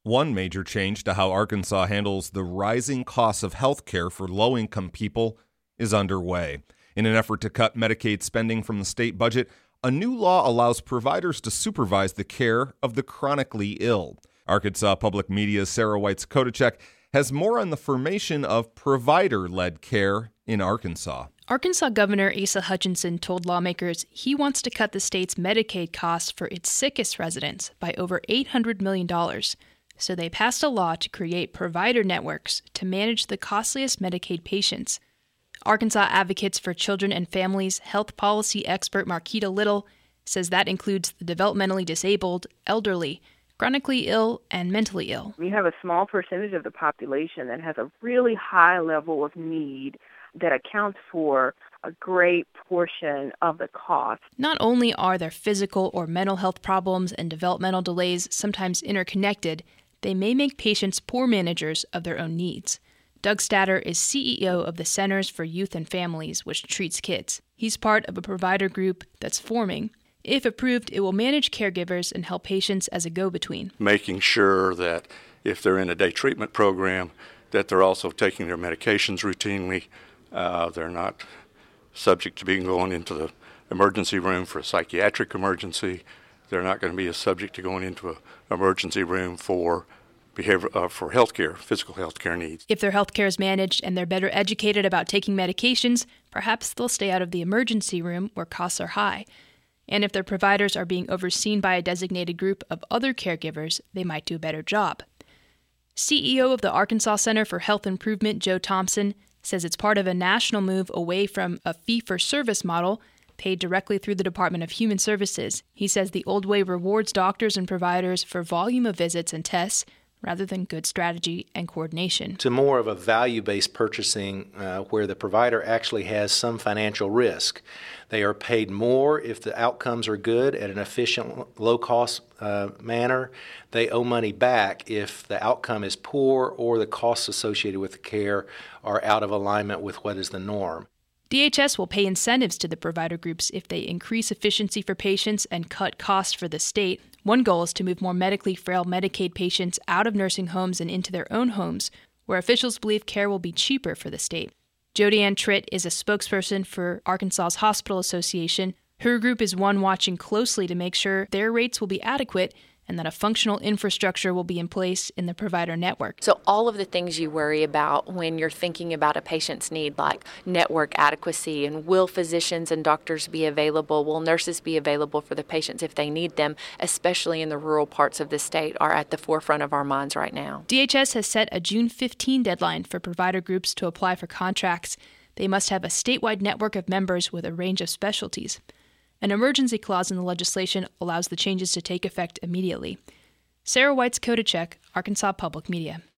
One major change to how Arkansas handles the rising costs of health care for low-income people is underway. In an effort to cut Medicaid spending from the state budget, a new law allows providers to supervise the care of the chronically ill. Arkansas Public Media's Sarah Weitz-Kodachek has more on the formation of provider-led care in Arkansas. Arkansas Governor Asa Hutchinson told lawmakers he wants to cut the state's Medicaid costs for its sickest residents by over $800 million. So they passed a law to create provider networks to manage the costliest Medicaid patients. Arkansas Advocates for Children and Families health policy expert Marquita Little says that includes the developmentally disabled, elderly, chronically ill, and mentally ill. We have a small percentage of the population that has a really high level of need that accounts for a great portion of the cost. Not only are their physical or mental health problems and developmental delays sometimes interconnected, they may make patients poor managers of their own needs. Doug Statter is CEO of the Centers for Youth and Families, which treats kids. He's part of a provider group that's forming. If approved, it will manage caregivers and help patients as a go-between. Making sure that if they're in a day treatment program, that they're also taking their medications routinely. They're not subject to being going into the emergency room for a psychiatric emergency. They're not going to be subject to going into an emergency room for for healthcare, physical healthcare needs. If their healthcare is managed and they're better educated about taking medications, perhaps they'll stay out of the emergency room where costs are high. And if their providers are being overseen by a designated group of other caregivers, they might do a better job. CEO of the Arkansas Center for Health Improvement, Joe Thompson, says it's part of a national move away from a fee-for-service model paid directly through the Department of Human Services. He says the old way rewards doctors and providers for volume of visits and tests rather than good strategy and coordination. To more of a value-based purchasing where the provider actually has some financial risk. They are paid more if the outcomes are good at an efficient, low-cost manner. They owe money back if the outcome is poor or the costs associated with the care are out of alignment with what is the norm. DHS will pay incentives to the provider groups if they increase efficiency for patients and cut costs for the state. One goal is to move more medically frail Medicaid patients out of nursing homes and into their own homes, where officials believe care will be cheaper for the state. Jody Ann Tritt is a spokesperson for Arkansas's Hospital Association. Her group is one watching closely to make sure their rates will be adequate and that a functional infrastructure will be in place in the provider network. So all of the things you worry about when you're thinking about a patient's need, like network adequacy and will physicians and doctors be available, will nurses be available for the patients if they need them, especially in the rural parts of the state, are at the forefront of our minds right now. DHS has set a June 15 deadline for provider groups to apply for contracts. They must have a statewide network of members with a range of specialties. An emergency clause in the legislation allows the changes to take effect immediately. Sarah Weitz-Kodachek, Arkansas Public Media.